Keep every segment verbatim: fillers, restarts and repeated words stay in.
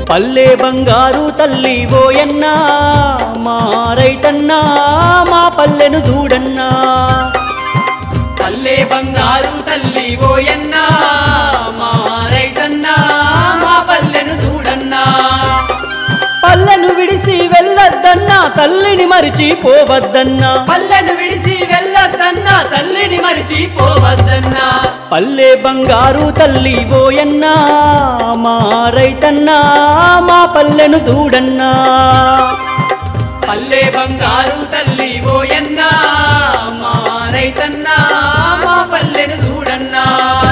పల్లె బంగారు తల్లి ఓయన్నా మా రైతన్నా మా పల్లెను చూడన్నా పల్లె బంగారు తల్లి ఓయన్నా మా రైతన్నా మా పల్లెను చూడన్నా పల్లెను విడిసి వెళ్ళొద్దన్నా తల్లిని మరిచిపోవద్దన్నా పల్లెను విడిసి వెళ్ళొద్దన్నా తల్లిని మరిచిపోవద్దన్నా పల్లె బంగారు తల్లి ఓయన్నా మా రైతన్నా మా పల్లెను చూడన్నా పల్లె బంగారు తల్లి ఓయన్నా మా రైతన్నా మా పల్లెను చూడన్నా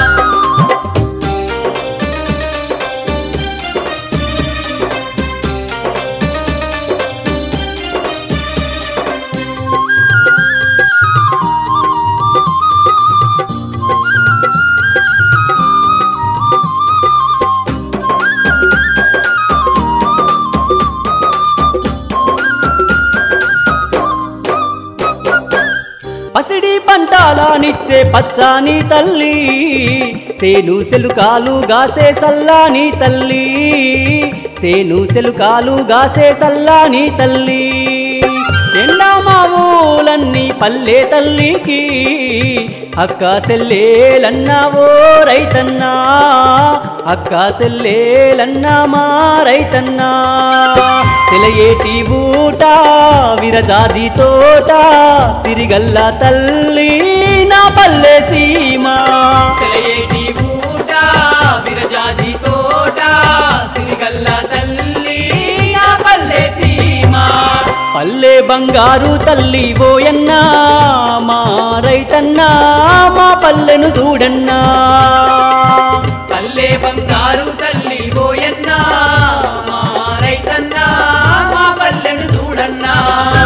పసిడి పంటాలానిచ్చే పచ్చాని తల్లి సేను సెలుకాలు గాసే సల్లాని తల్లి సేను సెలుకాలు గాసే సల్లాని తల్లి ఎండా మామూలన్నీ పల్లె తల్లికి అక్క సెల్లేలన్నా ఓ రైతన్నా అక్క సెల్లేలన్నా మా రైతన్నా సెలయేటి ఊట విరజాజి తోట సిరిగల్ల తల్లి నా పల్లె సీమా సెలయేటి ఊట విరజాజి తోట సిరిగల్ల తల్లి నా పల్లె సీమా పల్లె బంగారు తల్లి ఓయన్నా మా రైతన్నా మా పల్లెను చూడన్నా పల్లె బంగారు తల్లి ఓయన్నా మా రైతన్నా మా పల్లెను చూడన్నా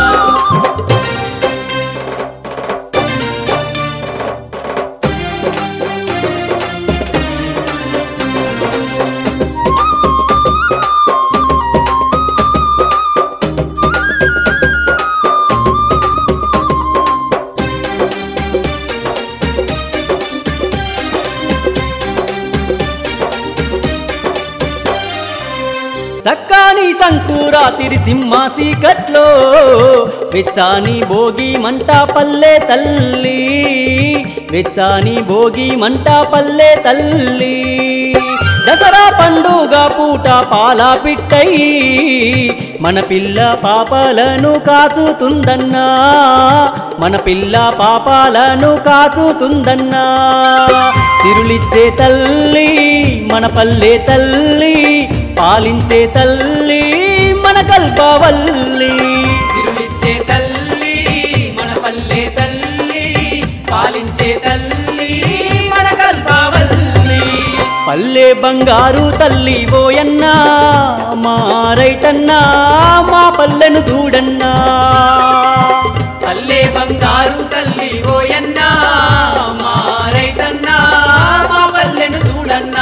సక్కాని సంకురాతిరి సింహాసి కట్లో వెచ్చాని భోగి మంట పల్లె తల్లి వెచ్చాని భోగి మంట పల్లె తల్లి దసరా పండుగ పూట పాల పిట్టై మన పిల్ల పాపాలను కాచుతుందన్నా మన పిల్ల పాపాలను కాచుతుందన్నా సిరులిచ్చే తల్లి మన పల్లె తల్లి పాలించే తల్లి మన కల్పవల్లి సిరులిచ్చే తల్లి మన పల్లె తల్లి పాలించే తల్లి మన కల్పవల్లి పల్లె బంగారు తల్లి ఓయన్నా మా రైతన్నా మా పల్లెను చూడన్నా పల్లె బంగారు తల్లి ఓయన్నా మా రైతన్నా మా పల్లెను చూడన్నా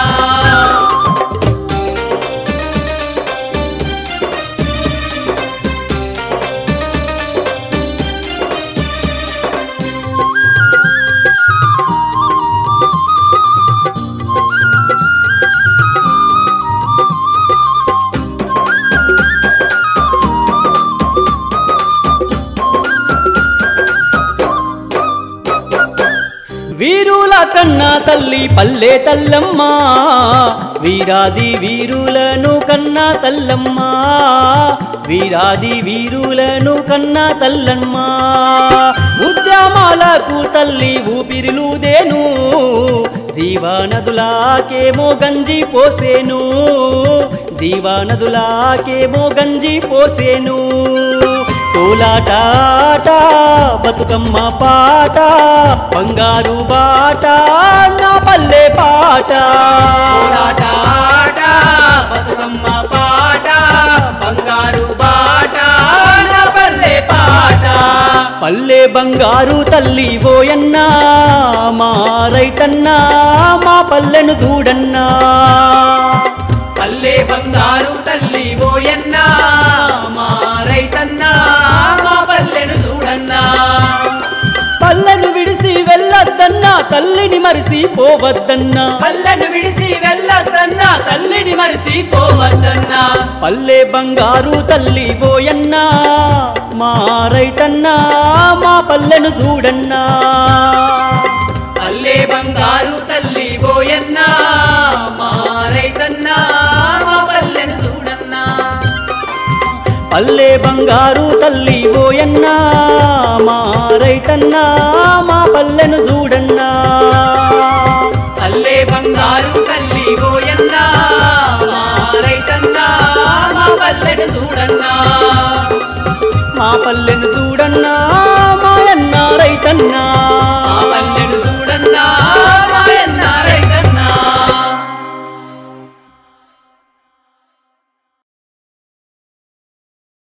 వీరుల కన్నా తల్లి పల్లె తల్లమ్మ వీరాది వీరులను కన్నా తల్లమ్మ వీరాది వీరులను కన్నా తల్లమ్మ ఉద్యమాలకు తల్లి ఊపిరిలుదేను జీవనదులాకేమో గంజి పోసేను జీవనదులాకేమో గంజి పోసేను తోలాటాట బతుకమ్మ పాట బంగారు బాట నా పల్లె పాట తోలాటాట బతుకమ్మ పాట బంగారు బాట నా పల్లె పాట పల్లె బంగారు తల్లి ఓయన్నా మా రైతన్నా మా పల్లెను చూడన్నా పల్లె బంగారు తల్లి ఓయన్నా మా రైతన్నా మా పల్లెను చూడన్నా పల్లెను విడిసి వెళ్ళొద్దన్నా తల్లిని మరిసి పోవద్దన్నా పల్లెను విడిసి వెళ్ళొద్దన్నా తల్లిని మరిసి పోవద్దన్నా పల్లె బంగారు తల్లి ఓయన్నా మా రైతన్నా మా పల్లెను చూడన్నా పల్లె బంగారు తల్లి ఓయన్నా మా రైతన్నా మా పల్లెను చూడన్నా పల్లె బంగారు తల్లి ఓయన్నా మా రైతన్నా మా పల్లెను చూడ